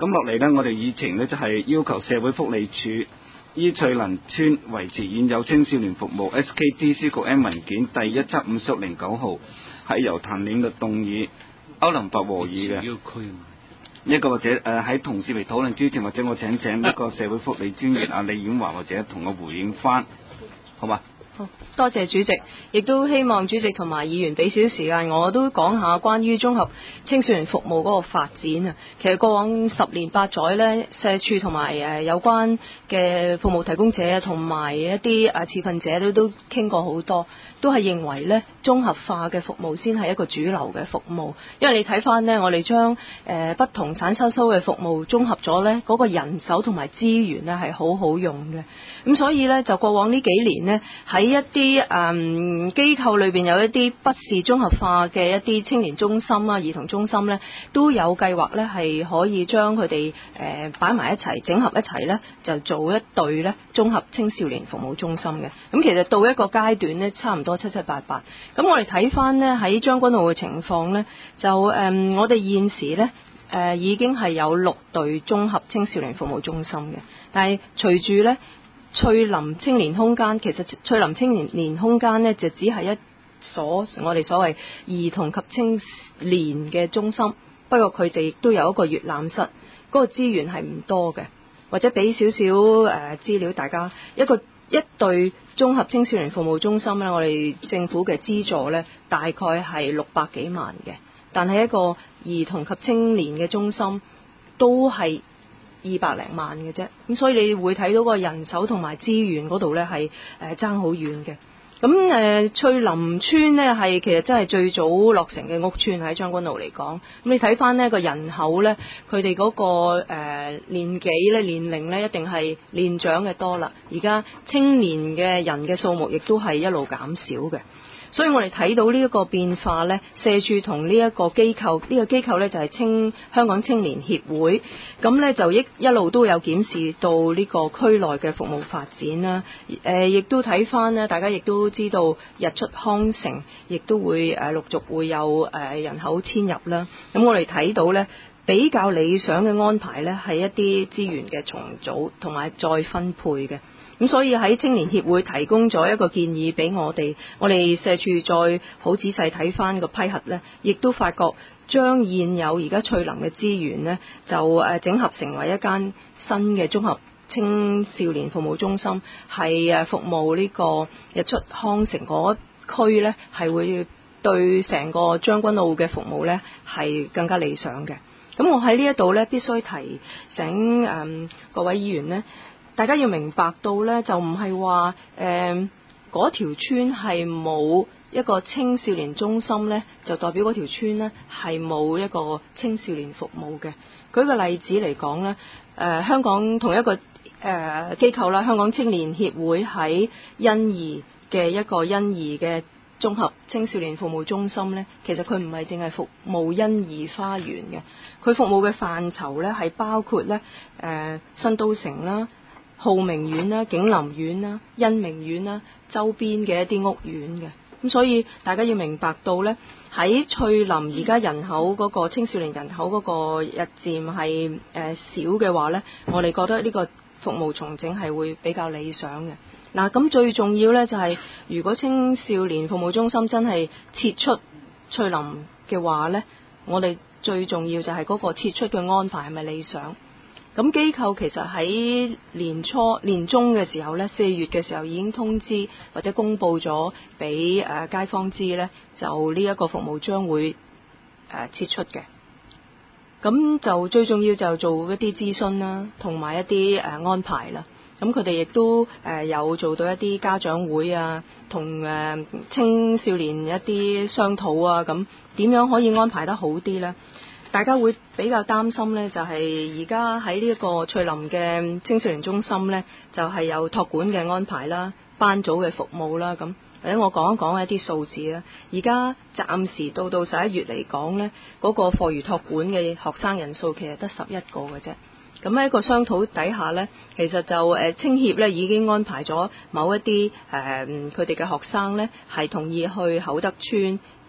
咁落嚟呢，我哋議程呢就係要求社會福利署依翠林村維持現有青少年服務 SKDC 局 M 文件第175/09號，係由譚領律動議，歐林發和議嘅。一個或者喺同事嚟討論之前，或者我請一個社會福利專員阿李婉華或者同我回應翻，好嘛？ 好，多謝主席，亦都希望主席同埋議員俾少時間，我都講下關於綜合青少年服務嗰個發展啊。其實過往10年8載呢，社署同埋有關嘅服務提供者同埋一啲持份者都傾過好多，都係認為呢綜合化嘅服務先係一個主流嘅服務。因為你睇翻呢，我哋將不同散收嘅服務綜合咗呢，嗰個人手同埋資源呢係好好用嘅。咁所以呢，就過往呢幾年呢，喺一啲機構裏邊有一啲不是綜合化嘅一啲青年中心啊、兒童中心呢，都有計劃呢係可以將佢哋擺埋一齊，整合一齊呢，就做一隊呢綜合青少年服務中心嘅。咁其實到一個階段呢，差唔多7、7、8、8。咁我哋睇翻呢，喺將軍澳嘅情況呢，就我哋現時呢，已經係有6隊綜合青少年服務中心嘅，但係隨住呢翠林青年空間，其實翠林青年空間呢，就只係一所我哋所謂兒童及青年嘅中心，不過佢哋亦都有一個閱覽室，嗰個資源係唔多嘅，或者俾少少資料大家，一隊綜合青少年服務中心呢，我哋政府嘅資助呢，大概係600幾萬嘅，但係一個兒童及青年嘅中心都係200零萬嘅啫，咁所以你會睇到個人手同埋資源嗰度呢係爭好遠嘅。咁翠林村呢係其實真係最早落成嘅屋村喺將軍澳嚟講，咁你睇翻呢個人口呢，佢哋嗰個年紀呢、年齡呢一定係年長嘅多啦，而家青年嘅人嘅數目亦都係一路減少嘅。所以我哋睇到呢一個變化呢，社署同呢一個機構，呢個機構呢就係香港青年協會，咁呢就一路都有檢視到呢個區內嘅服務發展啦。亦都睇翻呢，大家亦都知道日出康城，亦都會陸續會有人口遷入啦。咁我哋睇到呢，比較理想嘅安排呢係一啲資源嘅重組同埋再分配嘅。咁所以喺青年協會提供咗一個建議俾我哋社署再好仔細睇翻個批核呢，亦都發覺將現有而家翠林嘅資源呢，就整合成為一間新嘅綜合青少年服務中心，係服務呢個日出康城嗰區呢，係會對成個將軍澳嘅服務呢係更加理想嘅。咁我喺呢一度呢，必須提醒各位議員呢，大家要明白到呢，就唔係話嗰條村係冇一個青少年中心呢，就代表嗰條村呢係冇一個青少年服務嘅。舉個例子嚟講呢，香港同一個機構啦，香港青年協會喺欣怡嘅一個欣怡嘅綜合青少年服務中心呢，其實佢唔係淨係服務欣怡花園嘅，佢服務嘅範疇呢係包括呢新都城啦、浩明苑啦、景林苑啦、欣明苑啦，周邊嘅一啲屋苑嘅。咁所以大家要明白到呢，喺翠林而家人口嗰個青少年人口嗰個日漸係少嘅話呢，我哋覺得呢個服務重整係會比較理想嘅。嗱，咁最重要呢，就係如果青少年服務中心真係撤出翠林嘅話呢，我哋最重要就係嗰個撤出嘅安排係咪理想？咁機構其實喺年中嘅時候呢，4月嘅時候已經通知或者公佈咗俾街坊知呢，就呢一個服務將會撤出嘅。咁就最重要就做一啲諮詢啦，同埋一啲安排啦。咁佢哋亦都有做到一啲家長會啊，同青少年一啲商討啊，咁點樣可以安排得好啲呢？大家會比較擔心呢，就係而家喺呢一個翠林嘅青少年中心呢，就係有託管嘅安排啦、班組嘅服務啦，咁或者我講一講一啲數字啦。而家暫時到11月嚟講呢，嗰個課餘託管嘅學生人數其實得11個嘅啫。咁喺一個商討底下呢，其實就青協呢已經安排咗某一啲佢哋嘅學生呢，係同意去厚德邨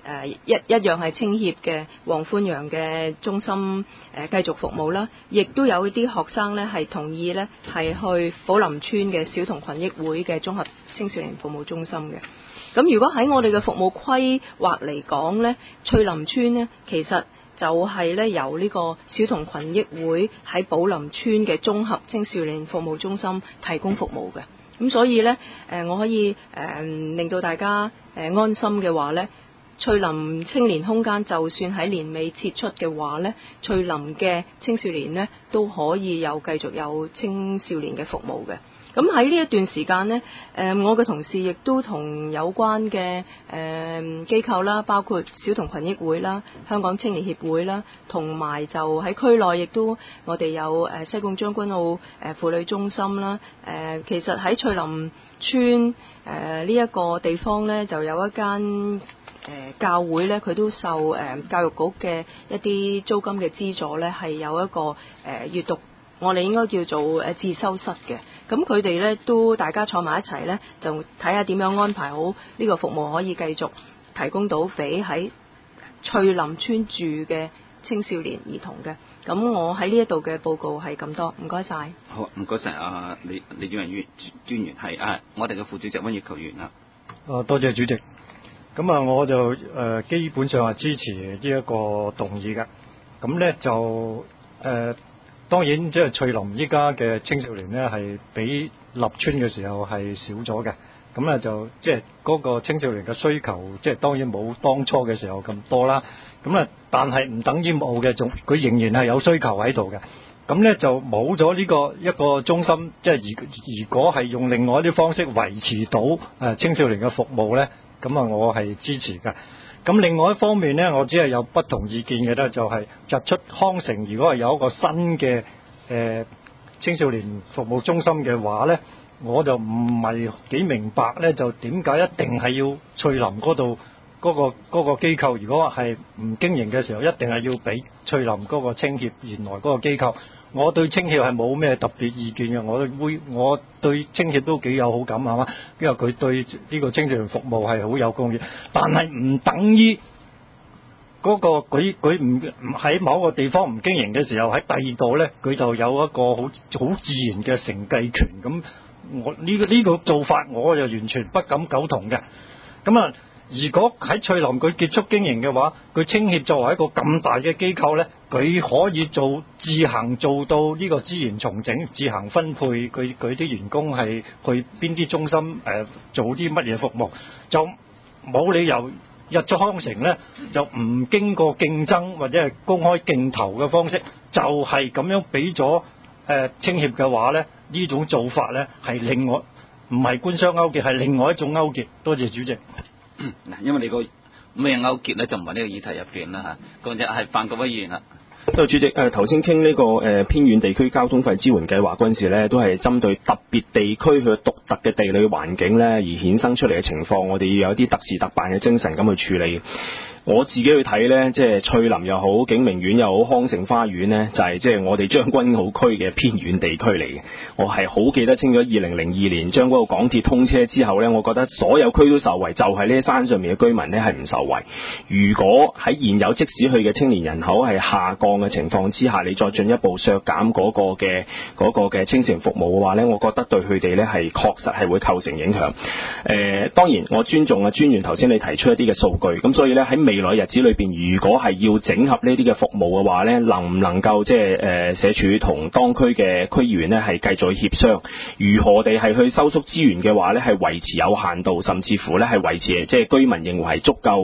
一樣係青協嘅黃歡洋嘅中心繼續服務啦，亦都有啲學生呢係同意呢係去寶林村嘅小童群益會嘅綜合青少年服務中心嘅。咁如果喺我哋嘅服務規劃嚟講呢，翠林村呢其實就係呢由呢個小童群益會喺寶林村嘅綜合青少年服務中心提供服務嘅。咁所以呢，我可以令到大家安心嘅話呢，翠林青年空間就算喺年尾撤出嘅話呢，翠林嘅青少年呢都可以繼續有青少年嘅服務嘅。咁喺呢一段時間呢，我嘅同事亦都同有關嘅機構啦，包括小童群益會啦、香港青年協會啦，同埋就喺區內亦都我哋有西貢將軍澳婦女中心啦。其實喺翠林村呢一個地方呢，就有一間教會呢，佢都受教育局嘅一啲租金嘅資助呢，係有一個閱讀，我哋應該叫做自修室嘅。咁佢哋呢都大家坐埋一齊呢，就睇下點樣安排好呢個服務可以繼續提供到俾喺翠林村住嘅青少年兒童嘅。咁我喺呢一度嘅報告係咁多，唔該晒。 好，唔該晒李主任專員係我哋嘅副主席温業球員啦。 多謝主席。咁我就基本上係支持呢一個動議嘅。咁呢就當然即係翠林依家嘅青少年呢係比立村嘅時候係少咗嘅。咁呢就即係嗰個青少年嘅需求，即係當然冇當初嘅時候咁多啦。咁呢但係唔等於冇嘅，佢仍然係有需求喺度嘅。咁呢就冇咗呢個一個中心，即係如果係用另外一啲方式維持到青少年嘅服務呢，咁我係支持嘅。咁另外一方面呢，我只係有不同意見嘅呢，就係日出康城如果係有一個新嘅青少年服務中心嘅話呢，我就唔係幾明白呢，就點解一定係要翠林嗰度嗰個機構，如果係唔經營嘅時候，一定係要俾翠林嗰個青協原來嗰個機構。我對青協係冇咩特別意見嘅，我對青協都幾有好感係嘛，因為佢對呢個青少年服務係好有貢獻，但係唔等於嗰個佢唔喺某個地方唔經營嘅時候，喺第二度呢，佢就有一個好自然嘅承繼權。咁我呢個做法我就完全不敢苟同嘅。咁如果喺翠林佢結束經營嘅話，佢青協作為一個咁大嘅機構呢，佢可以自行做到呢個資源重整，自行分配佢啲員工係去邊啲中心做啲乜嘢服務，就冇理由日出康城呢就唔經過競爭或者係公開競投嘅方式，就係咁樣俾咗青協嘅話呢，呢種做法呢係另外唔係官商勾結，係另外一種勾結。多謝主席。 因為你個咩勾結咧，就唔係呢個議題入邊啦嚇。嗰隻係范國威議員啦。 主席，頭先傾呢個偏遠地區交通費支援計劃嗰陣時咧，都係針對特別地區佢獨特嘅地理環境咧而衍生出嚟嘅情況，我哋要有啲特事特辦嘅精神咁去處理。我自己去睇呢，即係翠林又好，景明苑又好，康城花園呢，就係即係我哋將軍澳區嘅偏遠地區嚟嘅。我係好記得清咗2002年將軍澳港鐵通車之後呢，我覺得所有區都受惠，就係呢啲山上面嘅居民呢係唔受惠。如果喺現有即使去嘅青年人口係下降嘅情況之下，你再進一步削減嗰個嘅青少年服務嘅話呢，我覺得對佢哋呢係確實係會構成影響。當然我尊重專員頭先你提出一啲嘅數據，咁所以呢，喺未來日子裏邊，如果係要整合呢啲嘅服務嘅話呢，能唔能夠即係社署同當區嘅區議員呢係繼續協商，如何地係去收縮資源嘅話呢，係維持有限度，甚至乎呢係維持即係居民認為係足夠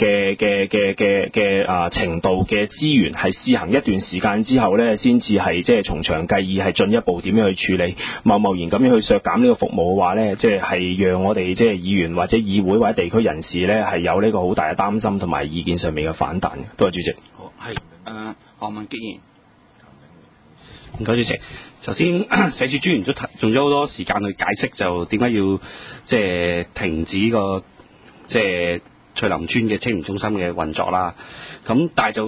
嘅程度嘅資源，係試行一段時間之後呢，先至係即係從長計議，係進一步點樣去處理。貿然咁樣去削減呢個服務嘅話呢，即係讓我哋即係議員或者議會或者地區人士呢係有呢個好大嘅擔心同埋意見上面嘅反彈。多謝主席。 好，係何文傑議員。 唔該主席。頭先社署專員都用咗好多時間去解釋，就點解要即係停止個即係翠林村嘅青年中心嘅運作啦。咁但係就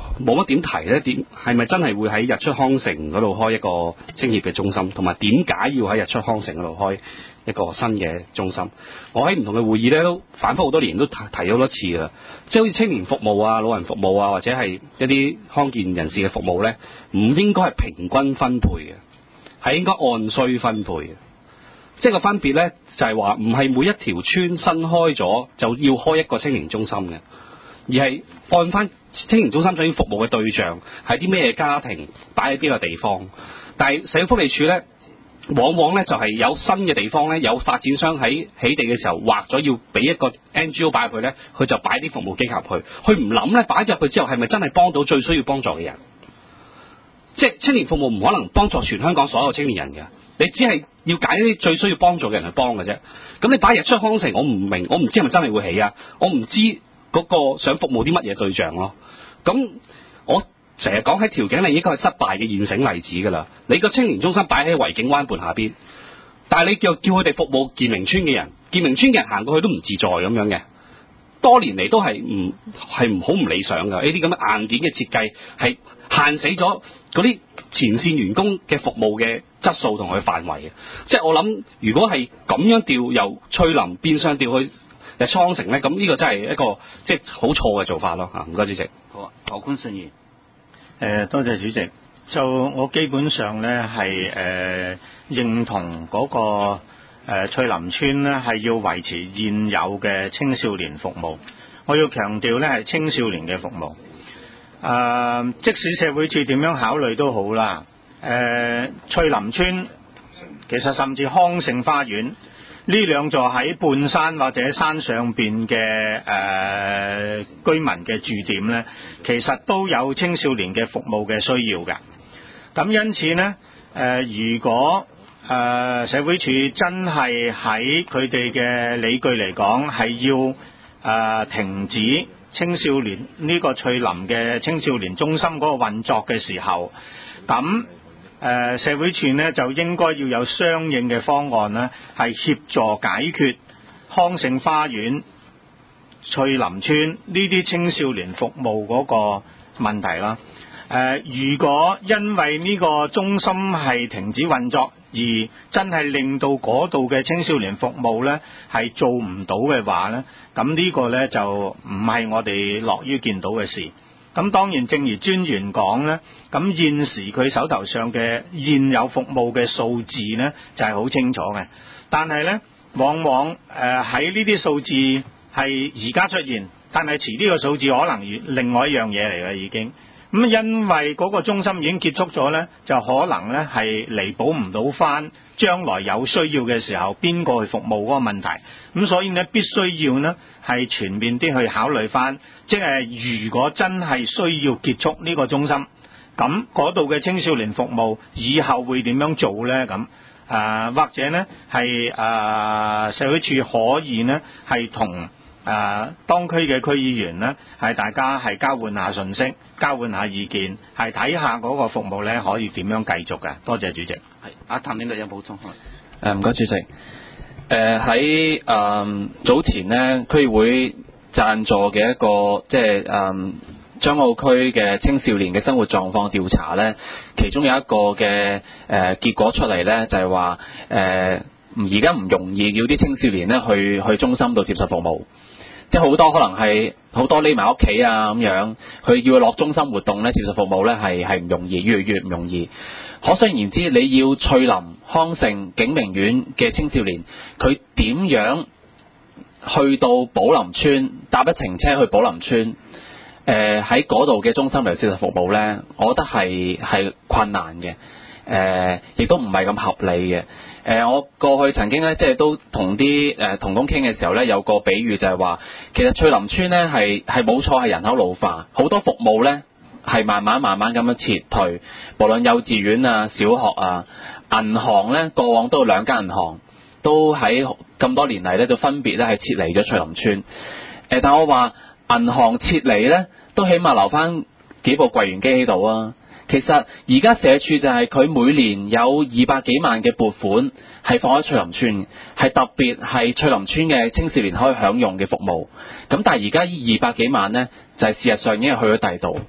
冇乜點提咧？點係咪真係會喺日出康城嗰度開一個青協嘅中心？同埋點解要喺日出康城嗰度開一個新嘅中心？我喺唔同嘅會議咧都反覆好多年都提咗好多次㗎啦。即係好似青年服務啊、老人服務啊，或者係一啲康健人士嘅服務咧，唔應該係平均分配嘅，係應該按需分配嘅。即係個分別咧，就係話唔係每一條村新開咗就要開一個青年中心嘅，而係按翻青年中心想要服務嘅對象係啲咩家庭，擺喺邊個地方。但係社會福利署咧，往往咧就係有新嘅地方咧，有發展商喺起地嘅時候劃咗要俾一個 NGO 擺入去咧，佢就擺啲服務機構入去，佢唔諗咧擺咗入去之後係咪真係幫到最需要幫助嘅人？即係青年服務唔可能幫助全香港所有青年人嘅。你只係要揀一啲最需要幫助嘅人去幫嘅啫。咁你擺日出康城，我唔明，我唔知係咪真係會起啊？我唔知嗰個想服務啲乜嘢對象咯。咁我成日講喺調景嶺應該係失敗嘅現成例子㗎啦。你個青年中心擺喺維景灣畔下邊，但係你叫佢哋服務健明村嘅人，健明村嘅人行過去都唔自在咁樣嘅。多年嚟都係好唔理想㗎。呢啲咁嘅硬件嘅設計係限死咗嗰啲前線員工嘅服務嘅質素同佢範圍嘅。即係我諗，如果係咁樣調由翠林變相調去日出康城咧，咁呢個真係一個即係好錯嘅做法咯嚇。唔該主席。 好啊，何坤信議多謝主席。就我基本上咧係認同嗰個翠林村咧係要維持現有嘅青少年服務。我要強調咧係青少年嘅服務。即使社會處點樣考慮都好啦。翠林村其實甚至康盛花園呢兩座喺半山或者山上邊嘅居民嘅住點咧，其實都有青少年嘅服務嘅需要㗎。咁因此呢，如果社會處真係喺佢哋嘅理據嚟講係要停止青少年呢個翠林嘅青少年中心嗰個運作嘅時候，咁社會處呢就應該要有相應嘅方案呢，係協助解決康盛花園、翠林村呢啲青少年服務嗰個問題啦。如果因為呢個中心係停止運作，而真係令到嗰度嘅青少年服務呢係做唔到嘅話呢，咁呢個呢就唔係我哋樂於見到嘅事。咁當然正如專員講呢，咁現時佢手頭上嘅現有服務嘅數字呢就係好清楚嘅，但係呢往往喺呢啲數字係而家出現，但係遲啲個數字可能另外一樣嘢嚟嘅已經。咁因為嗰個中心已經結束咗呢，就可能呢係彌補唔到翻將來有需要嘅時候邊個去服務嗰個問題。咁所以呢必須要呢係全面啲去考慮翻，即係如果真係需要結束呢個中心，咁嗰度嘅青少年服務以後會點樣做呢？咁或者呢係社會處可以呢係同當區嘅區議員呢係大家係交換下信息，交換下意見，係睇下嗰個服務呢可以點樣繼續嘅。多謝主席。係阿譚領導有補充？ 唔該主席。喺早前呢區議會贊助嘅一個即係將澳區嘅青少年嘅生活狀況調查呢，其中有一個嘅結果出嚟呢，就係話而家唔容易要啲青少年呢去中心度接受服務。即係好多可能係好多匿埋屋企啊咁樣，佢要落中心活動咧接受服務咧係唔容易，越嚟越唔容易。可想而知，你要翠林、康盛、景明苑嘅青少年，佢點樣去到寶林村搭一程車去寶林村？喺嗰度嘅中心嚟接受服務咧，我覺得係困難嘅，亦都唔係咁合理嘅。我過去曾經咧，即係都同啲同工傾嘅時候咧，有個比喻就係話，其實翠林村咧係冇錯係人口老化，好多服務咧係慢慢咁樣撤退，無論幼稚園啊、小學啊、銀行咧，過往都有兩間銀行都喺咁多年嚟咧，就分別咧係撤離咗翠林村。但我話銀行撤離咧，都起碼留翻幾部櫃員機喺度啊。其實而家社署就係佢每年有200幾萬嘅撥款係放喺翠林村，係特別係翠林村嘅青少年可以享用嘅服務。咁但係而家呢200幾萬呢，就係事實上已經係去咗第度。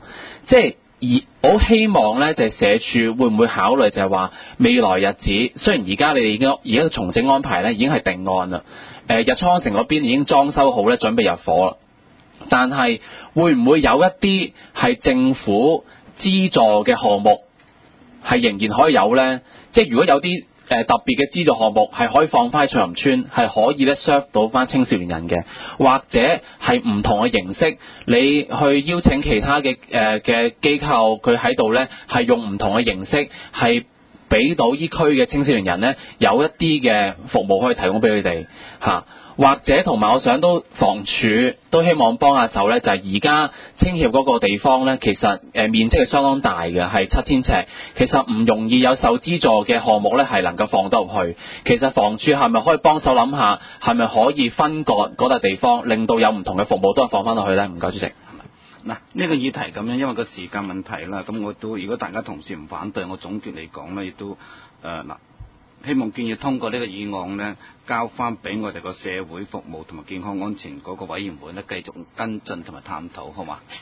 即係而我好希望咧，就係社署會唔會考慮就係話未來日子，雖然而家你哋已經而家嘅重整安排咧已經係定案啦，日出康城嗰邊已經裝修好咧，準備入伙啦。但係會唔會有一啲係政府資助嘅項目係仍然可以有呢？即係如果有啲特別嘅資助項目係可以放翻喺翠林村，係可以咧 serve 到翻青少年人嘅，或者係唔同嘅形式，你去邀請其他嘅嘅機構，佢喺度呢係用唔同嘅形式係俾到依區嘅青少年人呢有一啲嘅服務可以提供俾佢哋嚇。或者同埋我想都房署都希望幫下手呢，就係而家青協嗰個地方呢，其實面積係相當大嘅，係7000尺，其實唔容易有受資助嘅項目呢係能夠放得入去。其實房署係咪可以幫手諗下，係咪可以分割嗰笪地方，令到有唔同嘅服務都係放翻落去呢？唔該，主席。 嗱，呢個議題咁樣，因為個時間問題啦，咁我都如果大家同事唔反對，我總結嚟講呢，亦都希望建議通過呢個議案呢，交翻俾我哋個社會服務同埋健康安全嗰個委員會呢，繼續跟進同埋探討，好嘛？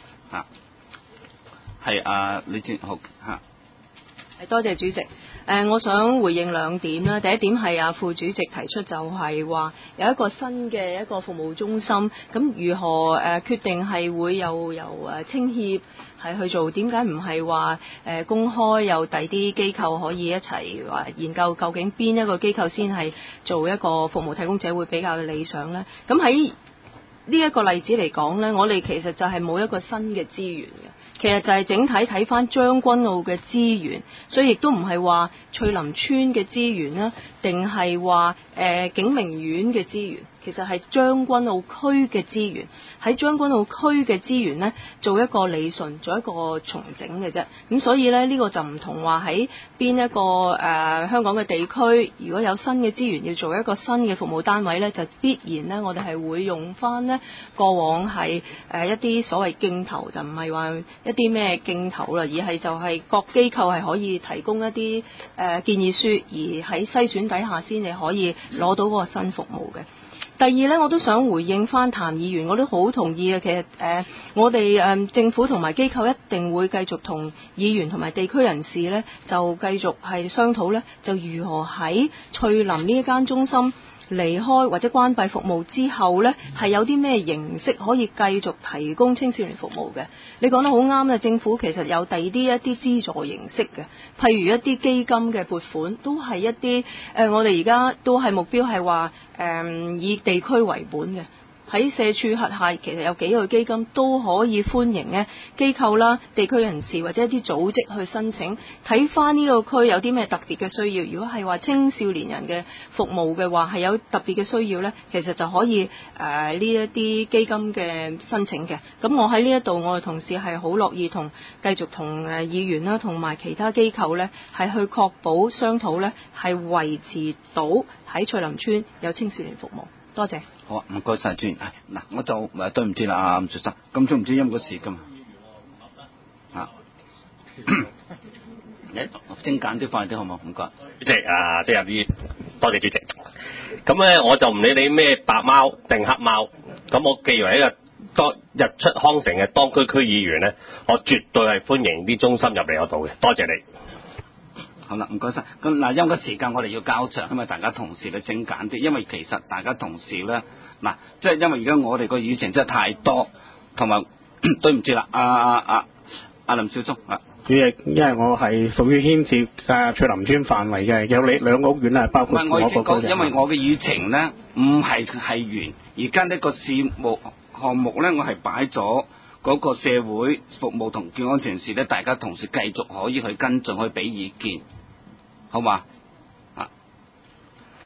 係李志豪嚇。 多謝主席。我想回應兩點啦。第一點係副主席提出就係話有一個新嘅一個服務中心，咁如何決定係會由青協係去做？點解唔係話公開有第啲機構可以一齊話研究究竟邊一個機構先係做一個服務提供者會比較理想呢？咁喺呢一個例子嚟講呢，我哋其實就係冇一個新嘅資源嘅。其實就係整體睇翻將軍澳嘅資源，所以亦都唔係話翠林村嘅資源啦，定係話景明苑嘅資源，其實係將軍澳區嘅資源。喺將軍澳區嘅資源呢，做一個理順，做一個重整嘅啫。咁所以呢，呢個就唔同話喺邊一個香港嘅地區，如果有新嘅資源要做一個新嘅服務單位呢，就必然呢，我哋係會用翻呢過往係一啲所謂競投，就唔係話一啲咩競投啦，而係就係各機構係可以提供一啲建議書，而喺篩選底下先你可以攞到嗰個新服務嘅。第二呢，我都想回應翻譚議員，我都好同意嘅。其實我哋政府同埋機構一定會繼續同議員同埋地區人士呢，就繼續係商討呢，就如何喺翠林呢一間中心離開或者關閉服務之後呢，係有啲咩形式可以繼續提供青少年服務嘅？你講得好啱啊！政府其實有第二啲一啲資助形式嘅，譬如一啲基金嘅撥款，都係一啲我哋而家都係目標係話以地區為本嘅。喺社署轄下，其實有幾個基金都可以歡迎呢機構啦、地區人士或者一啲組織去申請，睇翻呢個區有啲咩特別嘅需要。如果係話青少年人嘅服務嘅話，係有特別嘅需要呢，其實就可以呢一啲基金嘅申請嘅。咁我喺呢一度，我嘅同事係好樂意繼續同議員啦，同埋其他機構呢，係去確保商討呢，係維持到喺翠林村有青少年服務。多謝。 好啊，唔該晒專員。嗱，我就對唔住啦，吳先生，咁鍾唔知因個事㗎嘛？精簡啲，快啲好冇？唔該。 主席即係啲多謝主席。咁咧，我就唔理你咩白貓定黑貓，咁我既為一個日出康城嘅當區區議員咧，我絕對係歡迎啲中心入嚟嗰度嘅。多謝你。 好啦，唔該晒。咁嗱，因為個時間我哋要交場，因為大家同事咧精簡啲，因為其實大家同事咧即係因為而家我哋個議程真係太多，同埋對唔住啦，阿林少忠主席，因為我係屬於牽涉翠林村範圍嘅，有兩個屋苑包括我嗰個。 因為我嘅議程咧唔係完，而家呢個事務項目咧，我係擺咗嗰個社會服務同健康全事咧，大家同事繼續可以去跟進，可以俾意見，好嘛？